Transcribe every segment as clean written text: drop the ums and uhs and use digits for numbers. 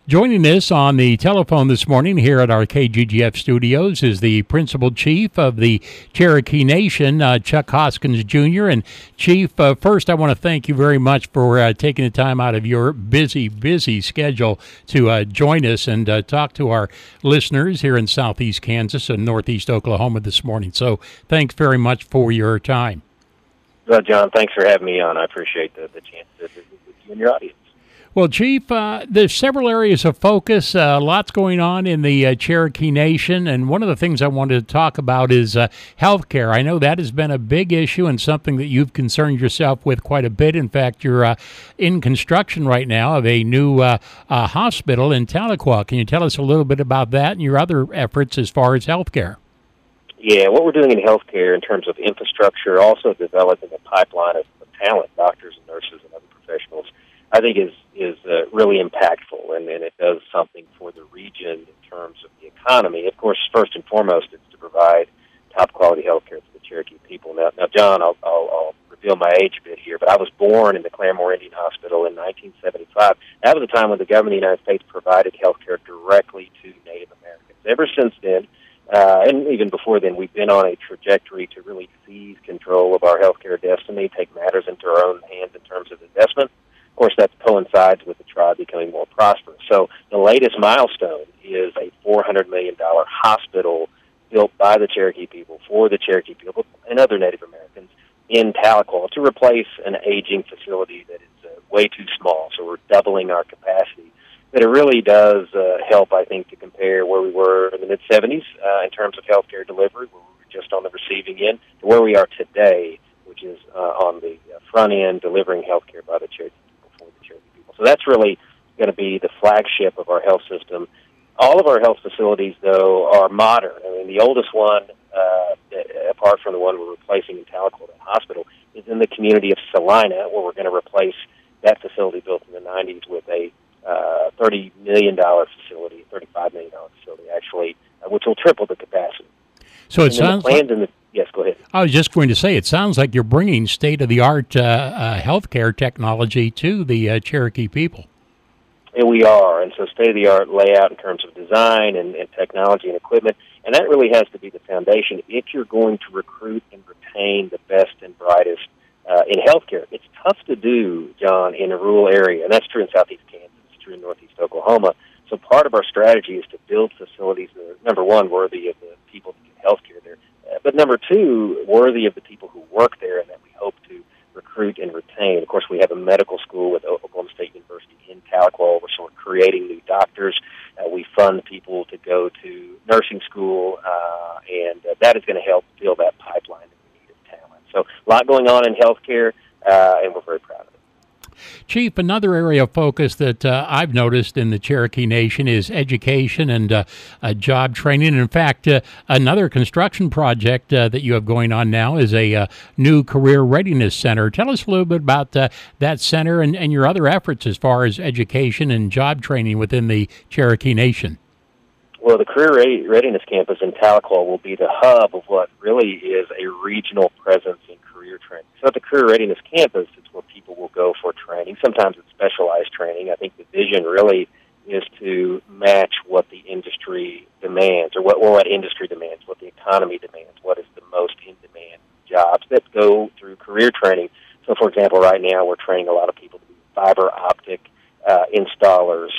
Joining us on the telephone this morning here at our KGGF studios is the Principal Chief of the Cherokee Nation, Chuck Hoskins Jr. And Chief, first I want to thank you very much for taking the time out of your busy schedule to join us and talk to our listeners here in southeast Kansas and northeast Oklahoma this morning. So thanks very much for your time. Well, John, thanks for having me on. I appreciate the chance to visit with you and your audience. Well, Chief, there's several areas of focus, lots going on in the Cherokee Nation, and one of the things I wanted to talk about is health care. I know that has been a big issue and something that you've concerned yourself with quite a bit. In fact, you're in construction right now of a new hospital in Tahlequah. Can you tell us a little bit about that and your other efforts as far as health care? Yeah, what we're doing in healthcare in terms of infrastructure, also developing a pipeline of talent, doctors and nurses and other professionals, I think is really impactful, and it does something for the region in terms of the economy. Of course, first and foremost, it's to provide top-quality health care to the Cherokee people. Now, John, I'll reveal my age a bit here, but I was born in the Claremore Indian Hospital in 1975. That was the time when the government of the United States provided health care directly to Native Americans. Ever since then, and even before then, we've been on a trajectory to really seize control of our healthcare destiny, take matters into our own hands in terms of investment. Of course, that coincides with the tribe becoming more prosperous. So the latest milestone is a $400 million hospital built by the Cherokee people, for the Cherokee people, and other Native Americans in Tahlequah to replace an aging facility that is way too small. So we're doubling our capacity. But it really does help, I think, to compare where we were in the mid-'70s in terms of healthcare delivery, where we were just on the receiving end, to where we are today, which is on the front end, delivering healthcare by the Cherokee people for the Cherokee people. So that's really going to be the flagship of our health system. All of our health facilities, though, are modern. I mean, the oldest one, apart from the one we're replacing in Tahlequah, the hospital, is in the community of Salina, where we're going to replace that facility built in the 90s with a $30 million facility, $35 million facility, actually, which will triple the capacity. So it sounds like... Yes, go ahead. I was just going to say, it sounds like you're bringing state-of-the-art healthcare technology to the Cherokee people. And we are, and so state-of-the-art layout in terms of design and technology and equipment, and that really has to be the foundation. If you're going to recruit and retain the best and brightest in healthcare, it's tough to do, John, in a rural area, and that's true in southeast Kansas, it's true in northeast Oklahoma. So part of our strategy is to build facilities that are, number one, worthy of the people that get healthcare there, but number two, worthy of the people who work there and that we hope to recruit and retain. Of course, we have a medical school with Oklahoma State University in Tahlequah. We're sort of creating new doctors. We fund people to go to nursing school, and that is going to help fill that pipeline that we need of talent. So a lot going on in healthcare, and we're very proud of it. Chief, another area of focus that I've noticed in the Cherokee Nation is education and job training. In fact, another construction project that you have going on now is a new career readiness center. Tell us a little bit about that center and your other efforts as far as education and job training within the Cherokee Nation. Well, the Career Readiness Campus in Tahlequah will be the hub of what really is a regional presence in career training. So at the Career Readiness Campus, it's where people will go for training. Sometimes it's specialized training. I think the vision really is to match what the industry demands, or what industry demands, what the economy demands, what is the most in-demand jobs that go through career training. So, for example, right now we're training a lot of people to be fiber optic installers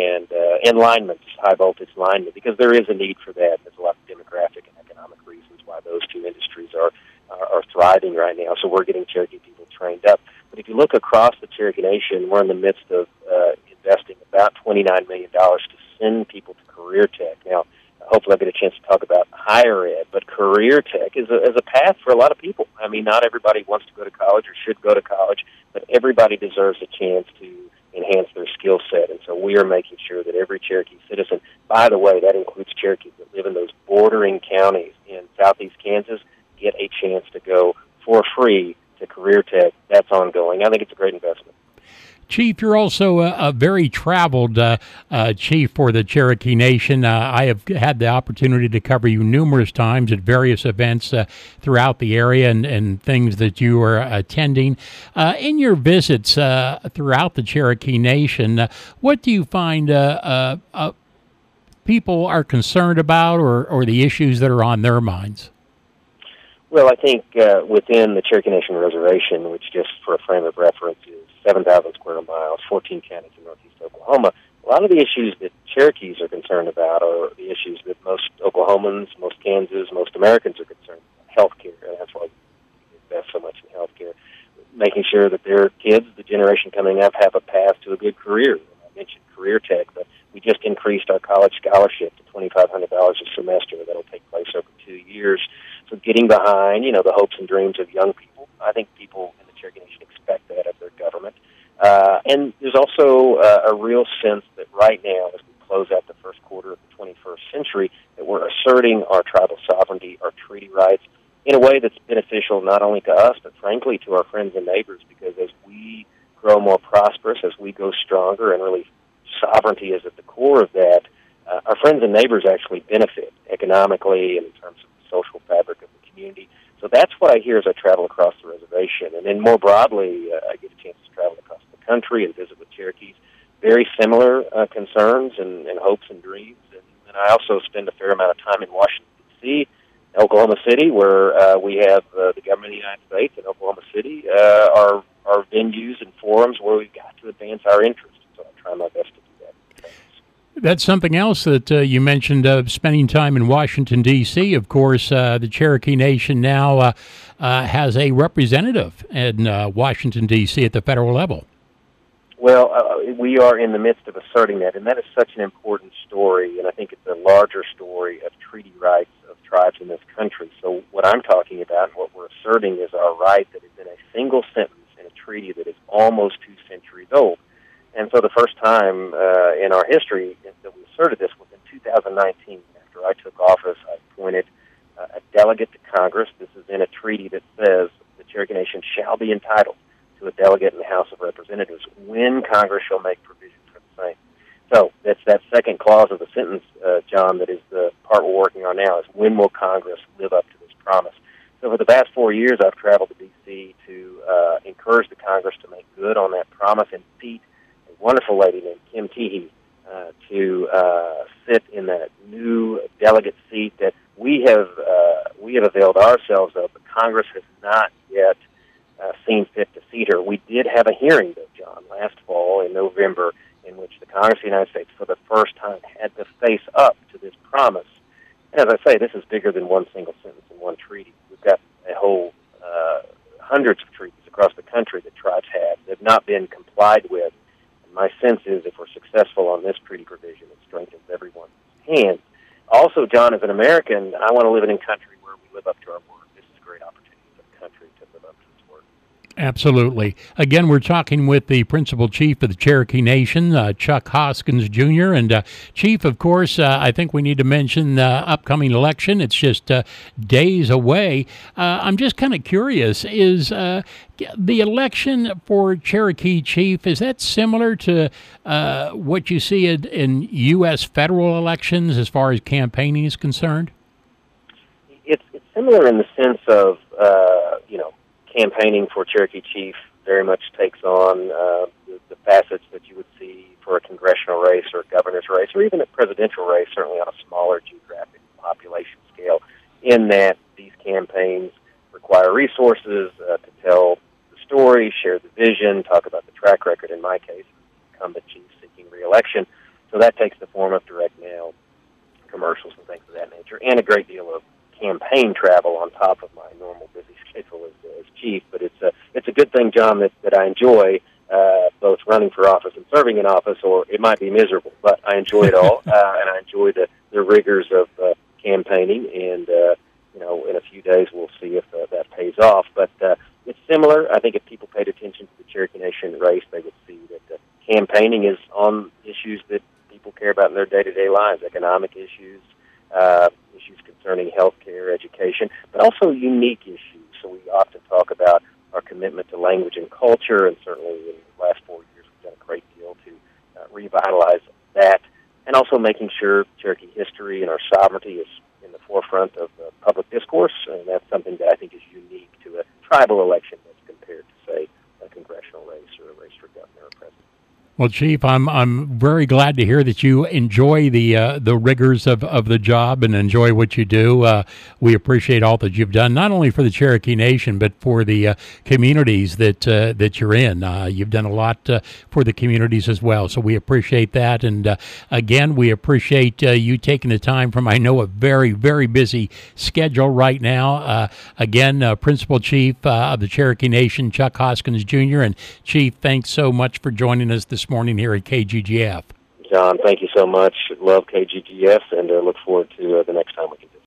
and linemen, high-voltage linemen, because there is a need for that. There's a lot of demographic and economic reasons why those two industries are thriving right now. So we're getting Cherokee people trained up. But if you look across the Cherokee Nation, we're in the midst of investing about $29 million to send people to career tech. Now, hopefully I'll get a chance to talk about higher ed, but career tech is a path for a lot of people. I mean, not everybody wants to go to college or should go to college, but everybody deserves a chance to enhance their skill set. And so we are making sure that every Cherokee citizen, by the way, that includes Cherokees that live in those bordering counties in southeast Kansas, get a chance to go for free to career tech. That's ongoing. I think it's a great investment. Chief, you're also a very traveled chief for the Cherokee Nation. I have had the opportunity to cover you numerous times at various events throughout the area and things that you are attending. In your visits throughout the Cherokee Nation, what do you find people are concerned about or the issues that are on their minds? Well, I think within the Cherokee Nation Reservation, which just for a frame of reference is 7,000 square miles, 14 counties in northeast Oklahoma, a lot of the issues that Cherokees are concerned about are the issues that most Oklahomans, most Kansans, most Americans are concerned about. Healthcare, and that's why we invest so much in healthcare. Making sure that their kids, the generation coming up, have a path to a good career. I mentioned career tech, but we just increased our college scholarship to $2,500 a semester. That'll take place over 2 years. So getting behind, the hopes and dreams of young people. I think people in the Cherokee Nation expect that of their government. And there's also a real sense that right now, as we close out the first quarter of the 21st century, that we're asserting our tribal sovereignty, our treaty rights, in a way that's beneficial not only to us, but frankly to our friends and neighbors, because as we grow more prosperous, as we go stronger, and really sovereignty is at the core of that, our friends and neighbors actually benefit economically and in terms of the social fabric of the community. So that's what I hear as I travel across the reservation. And then more broadly, I get a chance to travel across the country and visit with Cherokees. Very similar concerns and hopes and dreams. And I also spend a fair amount of time in Washington, D.C., Oklahoma City, where we have the government of the United States, and Oklahoma City are venues and forums where we've got to advance our interests. So I try my best to do that. That's something else that you mentioned, spending time in Washington, D.C. Of course, the Cherokee Nation now has a representative in Washington, D.C. at the federal level. Well, we are in the midst of asserting that, and that is such an important story, and I think it's a larger story of treaty rights of tribes in this country. So what I'm talking about and what we're asserting is our right that is in a single sentence in a treaty that is almost 2 centuries old. And so the first time in our history that we asserted this was in 2019. After I took office, I appointed a delegate to Congress. This is in a treaty that says the Cherokee Nation shall be entitled to a delegate in the House of Representatives when Congress shall make provision for the same. So that's that second clause of the sentence, John, that is the part we're working on now, is when will Congress live up to this promise? So for the past 4 years, I've traveled to D.C. to encourage the Congress to make good on that promise and seat a wonderful lady named Kim Teehee to sit in that new delegate seat that we have availed ourselves of, but Congress has not yet seen fit to seat her. We did have a hearing, though, John, last fall in November, in which the Congress of the United States, for the first time, had to face up to this promise. And as I say, this is bigger than one single sentence in one treaty. We've got a whole hundreds of treaties across the country that tribes have that have not been complied with. And my sense is if we're successful on this treaty provision, it strengthens everyone's hands. Also, John, as an American, I want to live in a country where we live up to our word. This is a great opportunity for the country to live up to its word. Absolutely. Again, we're talking with the Principal Chief of the Cherokee Nation, Chuck Hoskins, Jr. And Chief, of course, I think we need to mention the upcoming election. It's just days away. I'm just kind of curious, is the election for Cherokee Chief, is that similar to what you see in U.S. federal elections as far as campaigning is concerned? It's similar in the sense of, campaigning for Cherokee Chief very much takes on the facets that you would see for a congressional race or a governor's race or even a presidential race, certainly on a smaller geographic population scale, in that these campaigns require resources to tell the story, share the vision, talk about the track record, in my case, incumbent chief seeking re-election. So that takes the form of direct mail, commercials, and things of that nature, and a great deal of campaign travel on top of my normal busy schedule as chief. But it's a good thing, John, that I enjoy both running for office and serving in office, or it might be miserable, but I enjoy it all, and I enjoy the rigors of campaigning, and in a few days we'll see if that pays off. But it's similar. I think if people paid attention to the Cherokee Nation race, they would see that campaigning is on issues that people care about in their day-to-day lives, economic issues, issues concerning healthcare, education, but also unique issues. So we often talk about our commitment to language and culture, and certainly in the last 4 years we've done a great deal to revitalize that, and also making sure Cherokee history and our sovereignty is in the forefront of public discourse, and that's something that I think is unique to a tribal election as compared to, say, a congressional race or a race for governor or president. Well, Chief, I'm very glad to hear that you enjoy the rigors of the job and enjoy what you do. We appreciate all that you've done, not only for the Cherokee Nation, but for the communities that you're in. You've done a lot for the communities as well, so we appreciate that. And again, we appreciate you taking the time from, I know, a very, very busy schedule right now. Again, Principal Chief of the Cherokee Nation, Chuck Hoskins Jr. And Chief, thanks so much for joining us this morning here at KGGF. John, thank you so much. Love KGGF, and look forward to the next time we can do it.